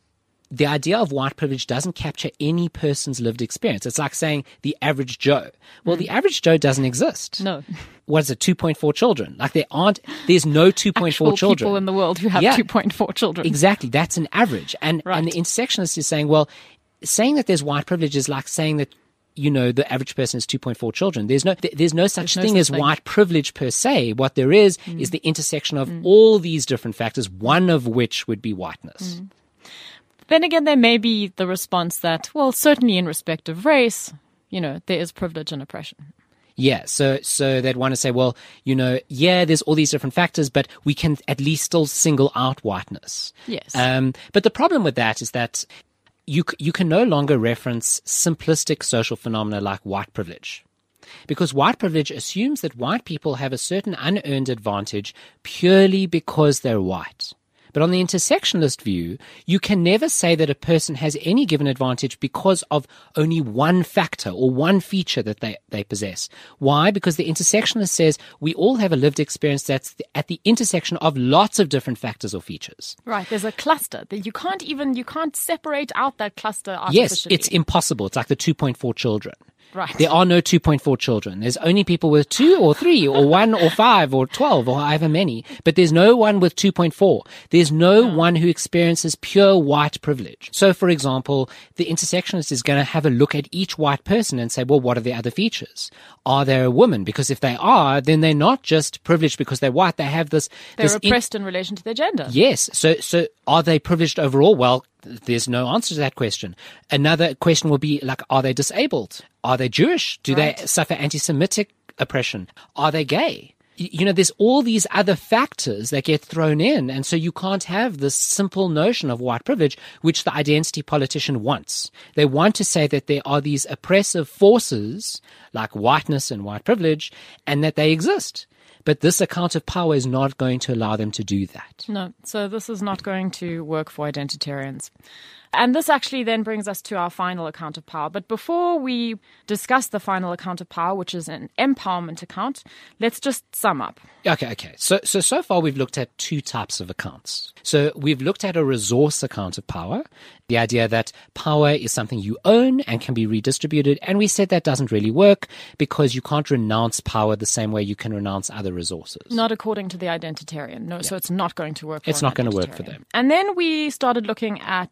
the idea of white privilege doesn't capture any person's lived experience. It's like saying the average Joe. Well, mm. the average Joe doesn't exist. No. What is it, two point four children? Like there aren't, there's no two point four Actual children. people in the world who have yeah. two point four children. Exactly. That's an average. And, right. and the intersectionalist is saying, well, saying that there's white privilege is like saying that, you know, the average person has two point four children. There's no, there's no such there's no thing such as thing. white privilege per se. What there is, mm. is the intersection of mm. all these different factors, one of which would be whiteness. Mm. Then again, there may be the response that, well, certainly in respect of race, you know, there is privilege and oppression. Yeah, so so they'd want to say, well, you know, yeah, there's all these different factors, but we can at least still single out whiteness. Yes. Um, but the problem with that is that you you can no longer reference simplistic social phenomena like white privilege. Because white privilege assumes that white people have a certain unearned advantage purely because they're white. But on the intersectionalist view, you can never say that a person has any given advantage because of only one factor or one feature that they, they possess. Why? Because the intersectionalist says we all have a lived experience that's at the intersection of lots of different factors or features. Right. There's a cluster that you can't even, you can't separate out that cluster artificially. Yes, it's impossible. It's like the two point four children. Right. There are no two point four children. There's only people with two or three or one or five or twelve or however many. But there's no one with two point four. There's no, no one who experiences pure white privilege. So, for example, the intersectionalist is going to have a look at each white person and say, well, what are the other features? Are they a woman? Because if they are, then they're not just privileged because they're white. They have this... They're this oppressed in- in relation to their gender. Yes. So, so are they privileged overall? Well, there's no answer to that question. Another question will be like, are they disabled? Are they Jewish? Do right. they suffer anti-Semitic oppression? Are they gay? You know, there's all these other factors that get thrown in. And so you can't have this simple notion of white privilege, which the identity politician wants. They want to say that there are these oppressive forces like whiteness and white privilege and that they exist. But this account of power is not going to allow them to do that. No, so this is not going to work for identitarians. And this actually then brings us to our final account of power. But before we discuss the final account of power, which is an empowerment account, let's just sum up. Okay, okay. So, so, so far we've looked at two types of accounts. So we've looked at a resource account of power, the idea that power is something you own and can be redistributed. And we said that doesn't really work because you can't renounce power the same way you can renounce other resources. Not according to the identitarian. No, yeah. So it's not going to work for It's not going to work for them. And then we started looking at power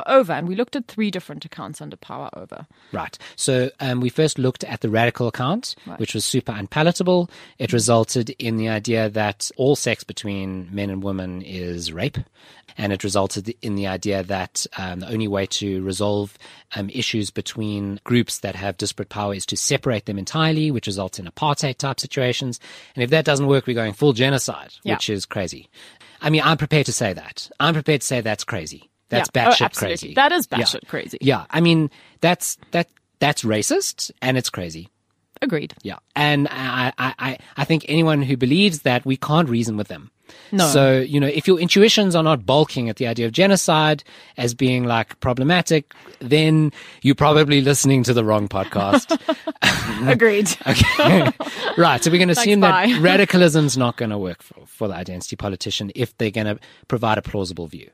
over. And we looked at three different accounts under power over. Right. So um, we first looked at the radical account, Right. which was super unpalatable. It resulted in the idea that all sex between men and women is rape. And it resulted in the idea that um, the only way to resolve um, issues between groups that have disparate power is to separate them entirely, which results in apartheid type situations. And if that doesn't work, we're going full genocide, Yeah. which is crazy. I mean, I'm prepared to say that. I'm prepared to say that's crazy. That's Yeah. Oh, batshit absolutely. crazy. That is Yeah. batshit crazy. Yeah. I mean, that's that that's racist and it's crazy. Agreed. Yeah. And I, I, I, I think anyone who believes that, we can't reason with them. No. So, you know, if your intuitions are not balking at the idea of genocide as being like problematic, then you're probably listening to the wrong podcast. Agreed. Okay. Right. So we're going to assume bye. that radicalism's not going to work for, for the identity politician if they're going to provide a plausible view.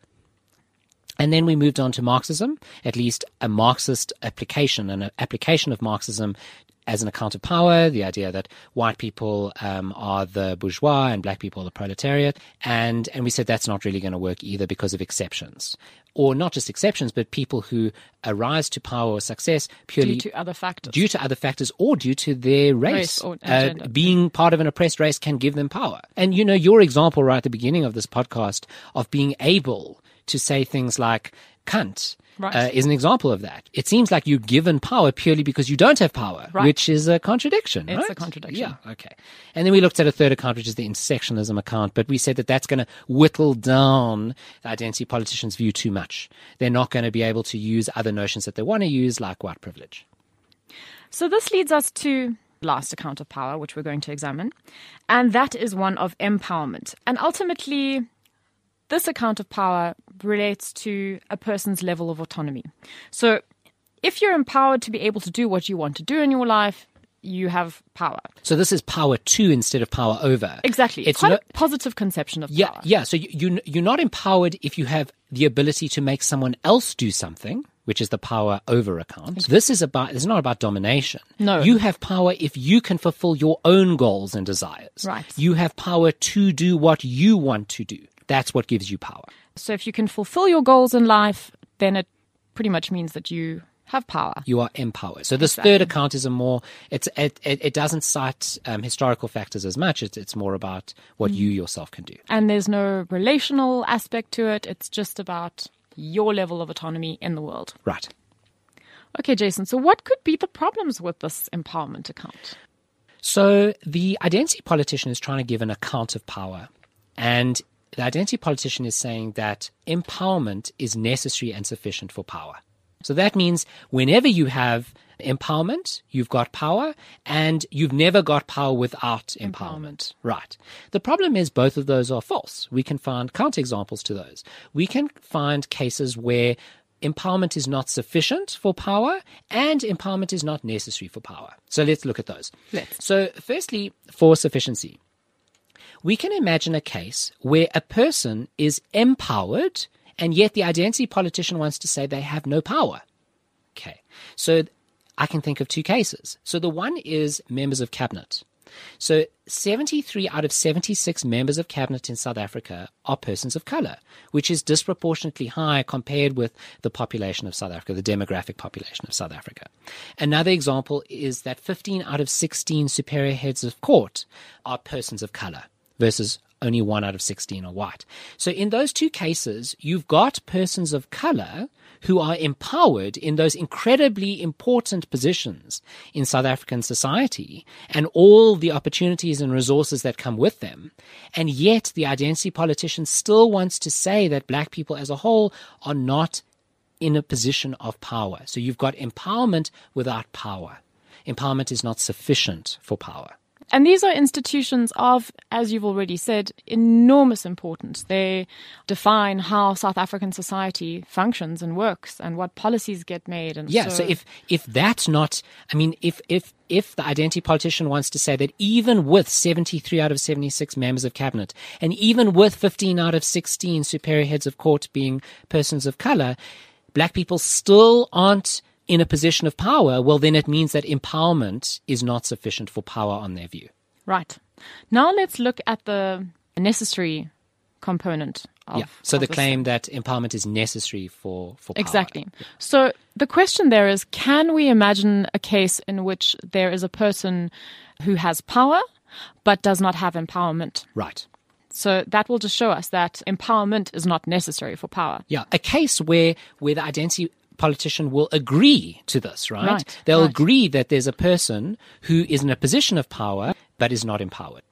And then we moved on to Marxism, at least a Marxist application, an application of Marxism as an account of power, the idea that white people um, are the bourgeois and black people are the proletariat. And, and we said that's not really going to work either because of exceptions. Or not just exceptions, but people who arise to power or success purely Due to other factors. due to other factors or due to their race. Race or uh, gender. being part of an oppressed race can give them power. And, you know, your example right at the beginning of this podcast of being able to say things like cunt Right. uh, is an example of that. It seems like you're given power purely because you don't have power, Right. which is a contradiction, It's right? a contradiction. Yeah, okay. And then we looked at a third account, which is the intersectionalism account, but we said that that's going to whittle down the identity politicians' view too much. They're not going to be able to use other notions that they want to use, like white privilege. So this leads us to last account of power, which we're going to examine. And that is one of empowerment. And ultimately, this account of power relates to a person's level of autonomy. So if you're empowered to be able to do what you want to do in your life, you have power. So this is power to instead of power over. Exactly. It's, It's quite no- a positive conception of Yeah, power. yeah. So you, you you're not empowered if you have the ability to make someone else do something, which is the power over account. This is about. It's not about domination. No. You have power if you can fulfill your own goals and desires. Right. You have power to do what you want to do. That's what gives you power. So if you can fulfill your goals in life, then it pretty much means that you have power. You are empowered. So this Exactly. third account is a more. It's it it, it doesn't cite um, historical factors as much. It's it's more about what you yourself can do. And there's no relational aspect to it. It's just about your level of autonomy in the world. Right. Okay, Jason, so what could be the problems with this empowerment account? So the identity politician is trying to give an account of power, and the identity politician is saying that empowerment is necessary and sufficient for power. So that means whenever you have empowerment, you've got power, and you've never got power without empowerment. Empowerment. Right. The problem is both of those are false. We can find counterexamples to those. We can find cases where empowerment is not sufficient for power and empowerment is not necessary for power. So let's look at those. Let's. So firstly, for sufficiency, we can imagine a case where a person is empowered and yet the identity politician wants to say they have no power. Okay. So I can think of two cases. So the one is members of cabinet. So seventy-three out of seventy-six members of cabinet in South Africa are persons of color, which is disproportionately high compared with the population of South Africa, the demographic population of South Africa. Another example is that fifteen out of sixteen superior heads of court are persons of color versus only one out of sixteen are white. So in those two cases, you've got persons of color who are empowered in those incredibly important positions in South African society and all the opportunities and resources that come with them. And yet the identity politician still wants to say that black people as a whole are not in a position of power. So you've got empowerment without power. Empowerment is not sufficient for power. And these are institutions of, as you've already said, enormous importance. They define how South African society functions and works and what policies get made. And Yeah, so, if if that's not, I mean, if if if the identity politician wants to say that even with seventy-three out of seventy-six members of cabinet and even with fifteen out of sixteen superior heads of court being persons of color, black people still aren't in a position of power, well, then it means that empowerment is not sufficient for power on their view. Right. Now let's look at the necessary component of yeah. So of the this claim thing. that empowerment is necessary for, for power. Exactly. So the question there is, can we imagine a case in which there is a person who has power but does not have empowerment? Right. So that will just show us that empowerment is not necessary for power. Yeah. A case where, where the identity politician will agree to this, right? Right, They'll right. agree that there's a person who is in a position of power but is not empowered.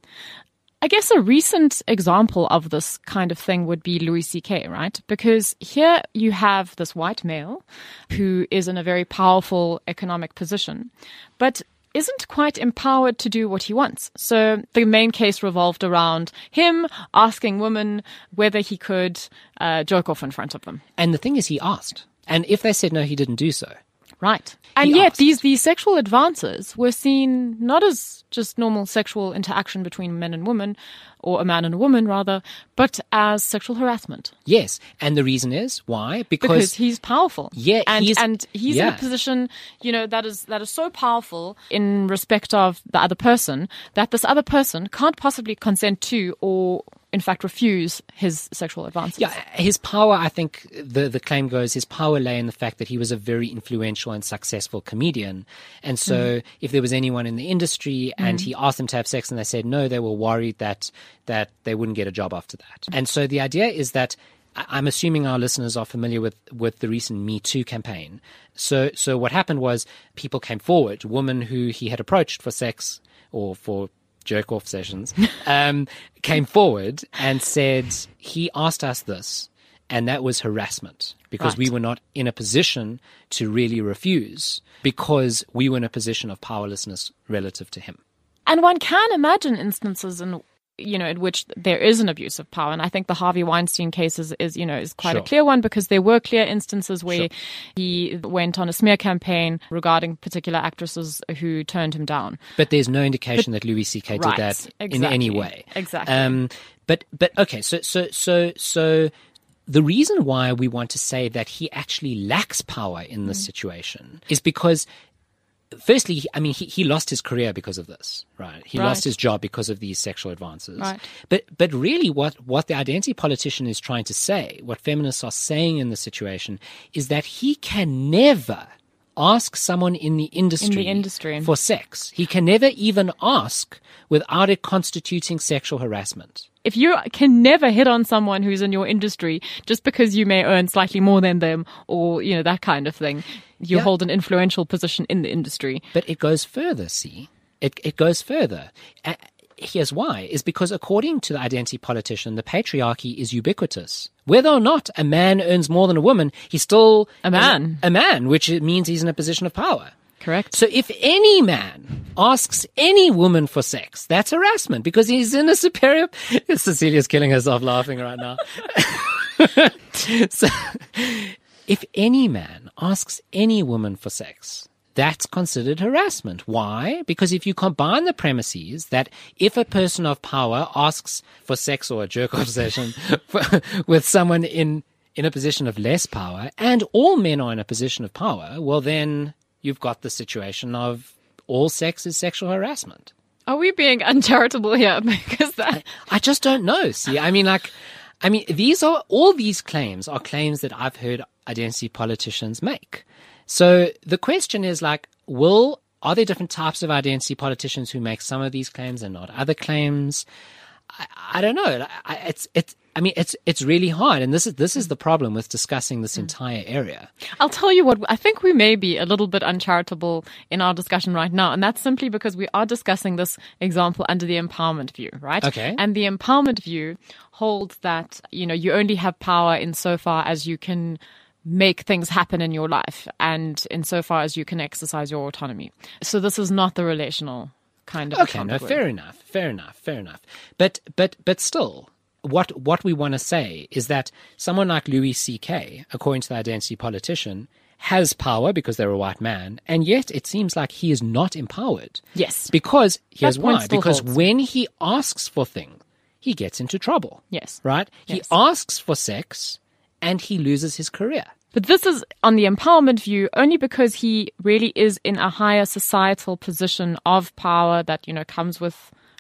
I guess a recent example of this kind of thing would be Louis C K, right? Because here you have this white male who is in a very powerful economic position, but isn't quite empowered to do what he wants. So the main case revolved around him asking women whether he could uh, jerk off in front of them. And the thing is, he asked. And if they said no, he didn't do so. Right. And He yet asked. these, these sexual advances were seen not as just normal sexual interaction between men and women, or a man and a woman rather, but as sexual harassment. Yes. And the reason is why? Because, Because he's powerful. Yeah, and he's- and he's in yeah. a position, you know, that is that is so powerful in respect of the other person that this other person can't possibly consent to or in fact refuse his sexual advances. yeah, his power, I think the, the claim goes, his power lay in the fact that he was a very influential and successful comedian. And so if there was anyone in the industry and he asked them to have sex and they said no, they were worried that that they wouldn't get a job after that. And so the idea is that I- I'm assuming our listeners are familiar with, with the recent Me Too campaign. So so what happened was people came forward, women who he had approached for sex or for jerk-off sessions, um, came forward and said, he asked us this, and that was harassment because Right. we were not in a position to really refuse because we were in a position of powerlessness relative to him. And one can imagine instances in, you know, in which there is an abuse of power. And I think the Harvey Weinstein case is, is you know, is quite Sure. a clear one because there were clear instances where Sure. he went on a smear campaign regarding particular actresses who turned him down. But there's no indication that Louis C K Right, did that in exactly, any way. exactly. Um, but but okay, so so so so the reason why we want to say that he actually lacks power in this situation is because, firstly, he- I mean, he, he lost his career because of this, right? He Right. lost his job because of these sexual advances. Right. But but really, what what the identity politician is trying to say, what feminists are saying in this situation, is that he can never ask someone in the industry, industry. for sex. He can never even ask without it constituting sexual harassment. If you can never hit on someone who's in your industry just because you may earn slightly more than them or, you know, that kind of thing, you Yeah. hold an influential position in the industry. But it goes further, see? It, it goes further. Uh, here's why, is because according to the identity politician, the patriarchy is ubiquitous. Whether or not a man earns more than a woman, he's still A man. A man, which means he's in a position of power. Correct. So if any man asks any woman for sex, that's harassment because he's in a superior... Cecilia's killing herself laughing right now. So if any man asks any woman for sex, that's considered harassment. Why? Because if you combine the premises that if a person of power asks for sex or a jerk-off session for, with someone in, in a position of less power, and all men are in a position of power, well then you've got the situation of all sex is sexual harassment. Are we being uncharitable here? Because that... I just don't know. See, I mean, like, I mean, these are, all these claims are claims that I've heard identity politicians make. So the question is like, will, are there different types of identity politicians who make some of these claims and not other claims? I, I don't know. I, it's, it's, I mean, it's, it's really hard. And this is, this is the problem with discussing this entire area. I'll tell you what, I think we may be a little bit uncharitable in our discussion right now. And that's simply because we are discussing this example under the empowerment view, right? Okay. And the empowerment view holds that, you know, you only have power insofar as you can make things happen in your life and insofar as you can exercise your autonomy. So this is not the relational kind of Okay, account no, that fair we're- enough, fair enough, fair enough. But but but still, what what we want to say is that someone like Louis C K, according to the identity politician, has power because they're a white man, and yet it seems like he is not empowered. Yes. Because here's That point why: still because holds. when he asks for things, he gets into trouble. Yes. Right? He Yes. asks for sex, and he loses his career. But this is on the empowerment view only because he really is in a higher societal position of power that, you know, comes with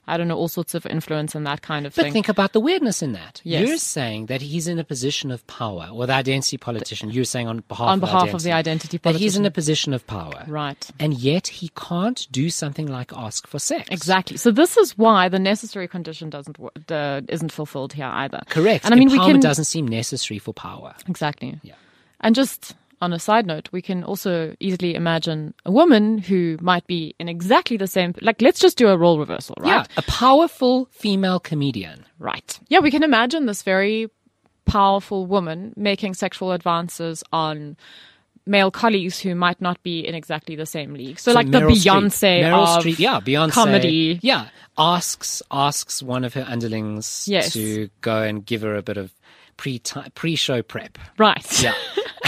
I don't know, all sorts of influence and that kind of But thing. think about the weirdness in that. Yes. You're saying that he's in a position of power, or the identity politician, you're saying on behalf, on of, behalf identity, of the identity that politician. he's in a position of power. Right. And yet he can't do something like ask for sex. Exactly. So this is why the necessary condition doesn't wo- uh, isn't fulfilled here either. Correct. And I mean, Empowerment we can doesn't seem necessary for power. exactly. Yeah. And just on a side note, we can also easily imagine a woman who might be in exactly the same. Like, let's just do a role reversal, right? Yeah, a powerful female comedian. Right. Yeah, we can imagine this very powerful woman making sexual advances on male colleagues who might not be in exactly the same league. So, So like the Meryl Streep. Beyonce Meryl of Streep, yeah, Beyonce, comedy. Yeah, asks asks one of her underlings Yes. to go and give her a bit of pre pre show prep. Right. Yeah.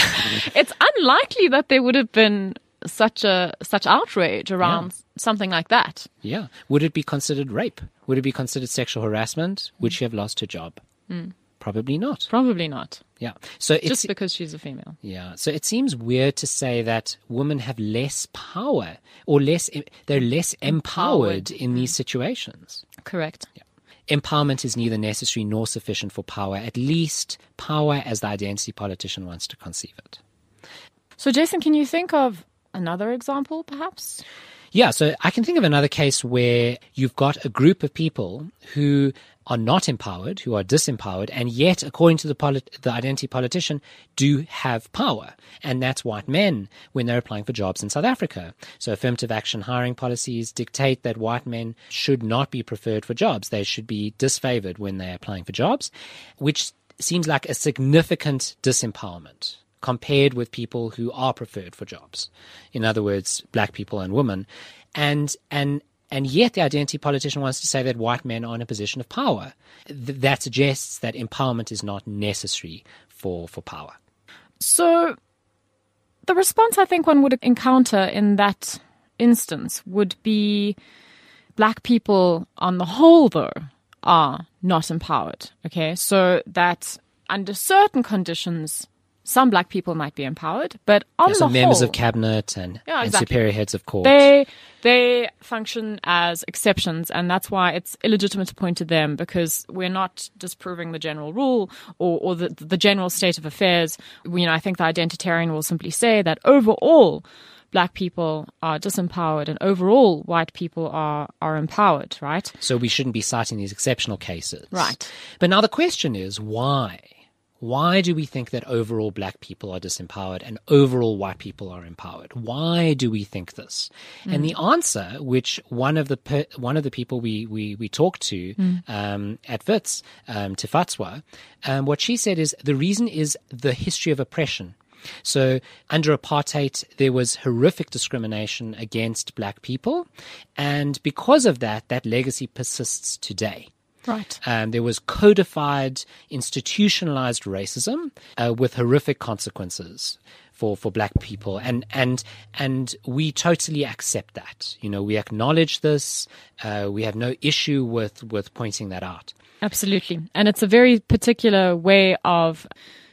It's unlikely that there would have been such a such outrage around Yeah. something like that. Yeah. Would it be considered rape? Would it be considered sexual harassment? Would she have lost her job? Mm. Probably not. Probably not. Yeah. So it's Just because she's a female. yeah. So it seems weird to say that women have less power or less they're less empowered, Empowered. in these situations. Correct. Empowerment is neither necessary nor sufficient for power, at least power as the identity politician wants to conceive it. So, Jason, can you think of another example, perhaps? Yeah, so I can think of another case where you've got a group of people who are not empowered, who are disempowered, and yet, according to the, polit- the identity politician, do have power. And that's white men when they're applying for jobs in South Africa. So affirmative action hiring policies dictate that white men should not be preferred for jobs. They should be disfavored when they're applying for jobs, which seems like a significant disempowerment compared with people who are preferred for jobs. In other words, black people and women. And and and yet the identity politician wants to say that white men are in a position of power. Th- that suggests that empowerment is not necessary for, for power. So, the response I think one would encounter in that instance would be black people on the whole, though, are not empowered. Okay, so that under certain conditions, some black people might be empowered, but on Yeah, the so members whole, of cabinet and, Yeah, and exactly. superior heads of court. They they function as exceptions, and that's why it's illegitimate to point to them, because we're not disproving the general rule or, or the the general state of affairs. You know, I think the identitarian will simply say that overall, black people are disempowered, and overall, white people are are empowered. Right? So we shouldn't be citing these exceptional cases. Right. But now the question is, why? Why do we think that overall black people are disempowered and overall white people are empowered? Why do we think this? Mm. And the answer, which one of the per, one of the people we we, we talked to mm. um, at Wits, um, Tifatswa, um, what she said is the reason is the history of oppression. So under apartheid, there was horrific discrimination against black people. And because of that, that legacy persists today. Right. Um, there was codified, institutionalized racism uh, with horrific consequences for, for black people. And, and, and we totally accept that. You know, we acknowledge this. Uh, we have no issue with, with pointing that out. Absolutely. And it's a very particular way of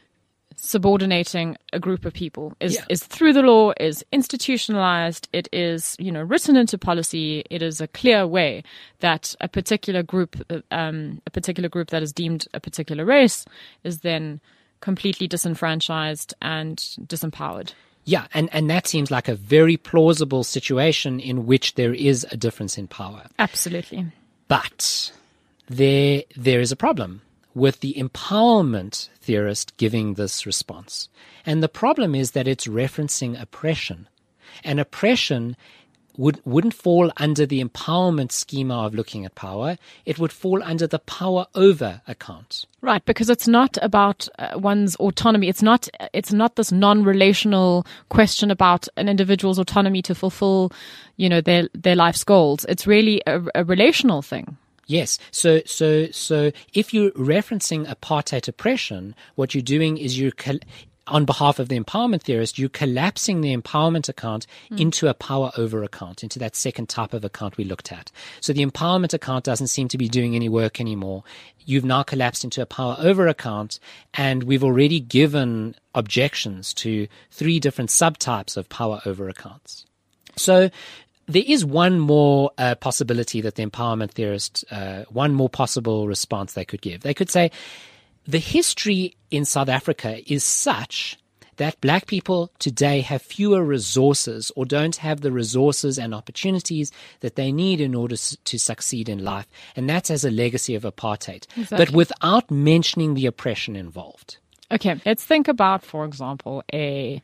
subordinating a group of people is Yeah. is through the law, is institutionalized, it is, you know, written into policy. It is a clear way that a particular group um a particular group that is deemed a particular race is then completely disenfranchised and disempowered. Yeah, and, and that seems like a very plausible situation in which there is a difference in power. Absolutely. But there there is a problem with the empowerment theorist giving this response. And the problem is that it's referencing oppression. And oppression would, wouldn't fall under the empowerment schema of looking at power. It would fall under the power over account. Right, because it's not about uh, one's autonomy. It's not it's not this non-relational question about an individual's autonomy to fulfill, you know, their their life's goals. It's really a, a relational thing. Yes. So, so, so if you're referencing apartheid oppression, what you're doing is you're, col- on behalf of the empowerment theorist, you're collapsing the empowerment account mm. into a power over account, into that second type of account we looked at. So the empowerment account doesn't seem to be doing any work anymore. You've now collapsed into a power over account, and we've already given objections to three different subtypes of power over accounts. So there is one more uh, possibility that the empowerment theorist, uh, one more possible response they could give. They could say the history in South Africa is such that black people today have fewer resources or don't have the resources and opportunities that they need in order to succeed in life. And that's as a legacy of apartheid, exactly. But without mentioning the oppression involved. Okay, let's think about, for example, a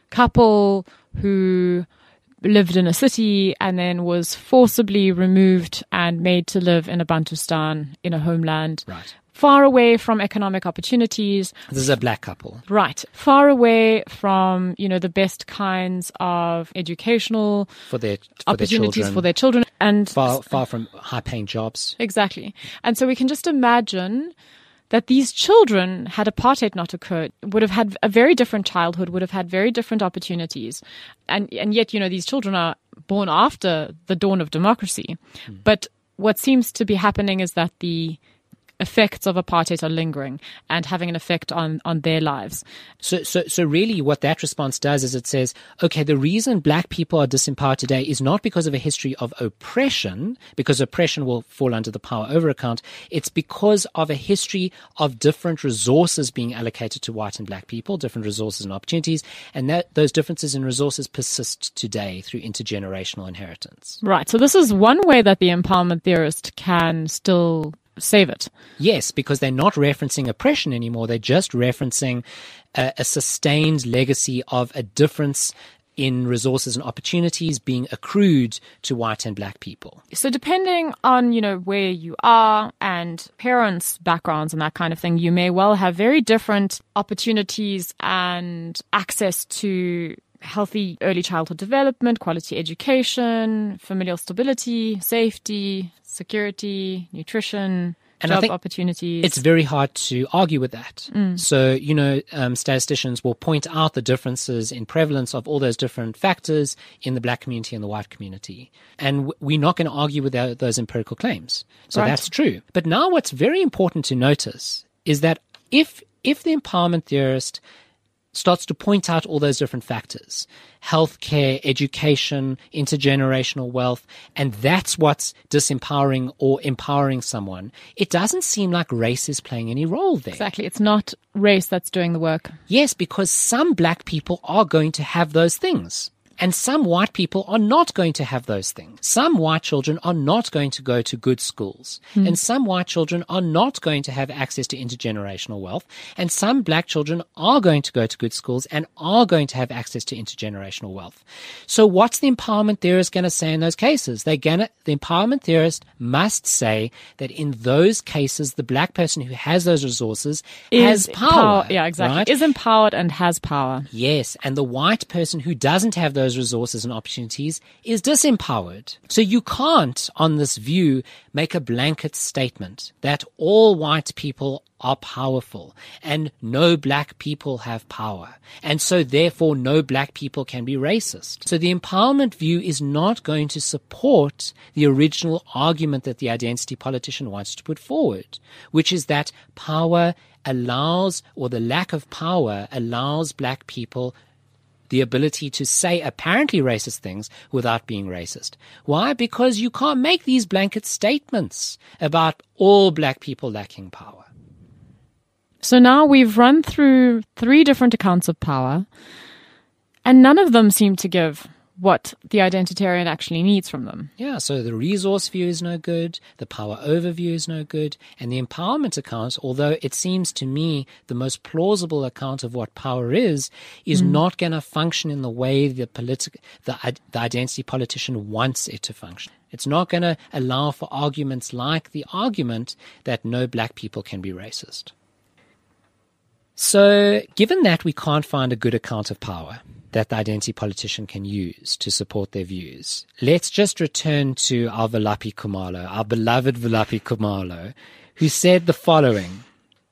couple who lived in a city and then was forcibly removed and made to live in a Bantustan, in a homeland. Right. Far away from economic opportunities. This is a black couple. Right. Far away from, you know, the best kinds of educational for their, for opportunities their children. for their children. And far, far from high-paying jobs. Exactly. And so we can just imagine that these children, had apartheid not occurred, would have had a very different childhood, would have had very different opportunities. And and yet, you know, these children are born after the dawn of democracy. Mm. But what seems to be happening is that the effects of apartheid are lingering and having an effect on, on their lives. So, so, so really what that response does is it says, okay, the reason black people are disempowered today is not because of a history of oppression, because oppression will fall under the power over account. It's because of a history of different resources being allocated to white and black people, different resources and opportunities, and that those differences in resources persist today through intergenerational inheritance. Right. So this is one way that the empowerment theorist can still save it. Yes, because they're not referencing oppression anymore. They're just referencing a, a sustained legacy of a difference in resources and opportunities being accrued to white and black people. So depending on, you know, where you are and parents' backgrounds and that kind of thing, you may well have very different opportunities and access to healthy early childhood development, quality education, familial stability, safety, security, nutrition, and job I think opportunities. It's very hard to argue with that. Mm. So, you know, um, statisticians will point out the differences in prevalence of all those different factors in the black community and the white community. And w- we're not going to argue with that, those empirical claims. So right. That's true. But now what's very important to notice is that if if the empowerment theorist starts to point out all those different factors, healthcare, education, intergenerational wealth, and that's what's disempowering or empowering someone, it doesn't seem like race is playing any role there. Exactly. It's not race that's doing the work. Yes, because some black people are going to have those things. And some white people are not going to have those things. Some white children are not going to go to good schools. Mm. And some white children are not going to have access to intergenerational wealth. And some black children are going to go to good schools and are going to have access to intergenerational wealth. So what's the empowerment theorist going to say in those cases? They're gonna, the empowerment theorist must say that in those cases, the black person who has those resources is has power. power. Yeah, exactly. Right? Is empowered and has power. Yes. And the white person who doesn't have those resources and opportunities is disempowered. So you can't, on this view, make a blanket statement that all white people are powerful and no black people have power. And so therefore no black people can be racist. So the empowerment view is not going to support the original argument that the identity politician wants to put forward, which is that power allows, or the lack of power allows black people the ability to say apparently racist things without being racist. Why? Because you can't make these blanket statements about all black people lacking power. So now we've run through three different accounts of power, and none of them seem to give what the identitarian actually needs from them. Yeah, so the resource view is no good, the power overview is no good, and the empowerment account, although it seems to me the most plausible account of what power is, is mm. not going to function in the way the, politi- the, the identity politician wants it to function. It's not going to allow for arguments like the argument that no black people can be racist. So, given that we can't find a good account of power that the identity politician can use to support their views, let's just return to our Vulaphi Khumalo, our beloved Vulaphi Khumalo, who said the following.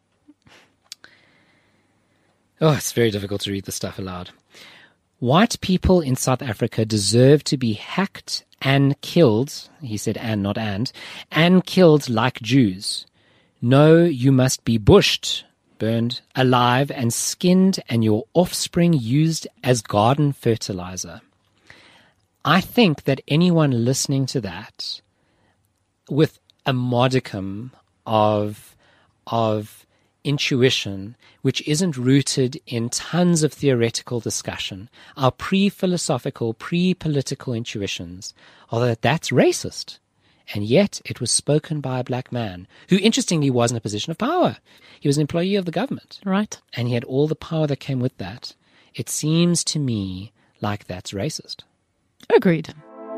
Oh, it's very difficult to read this stuff aloud. White people in South Africa deserve to be hacked and killed, he said and, not and, and killed like Jews. No, you must be bushed, burned alive and skinned, and your offspring used as garden fertilizer. I think that anyone listening to that with a modicum of of intuition, which isn't rooted in tons of theoretical discussion, our pre-philosophical, pre-political intuitions, are that that's racist. And yet it was spoken by a black man who, interestingly, was in a position of power. He was an employee of the government. Right. And he had all the power that came with that. It seems to me like that's racist. Agreed.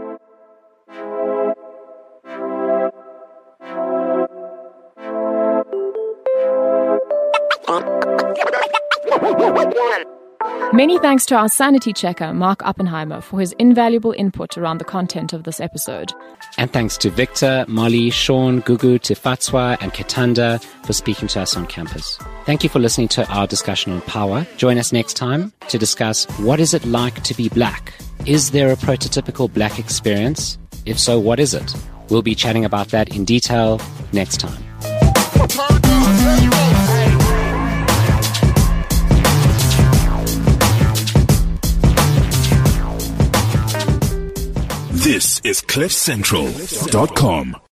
Many thanks to our sanity checker, Mark Oppenheimer, for his invaluable input around the content of this episode. And thanks to Victor, Molly, Sean, Gugu, Tifatswa, and Ketanda for speaking to us on campus. Thank you for listening to our discussion on power. Join us next time to discuss what is it like to be black? Is there a prototypical black experience? If so, what is it? We'll be chatting about that in detail next time. This is cliff central dot com.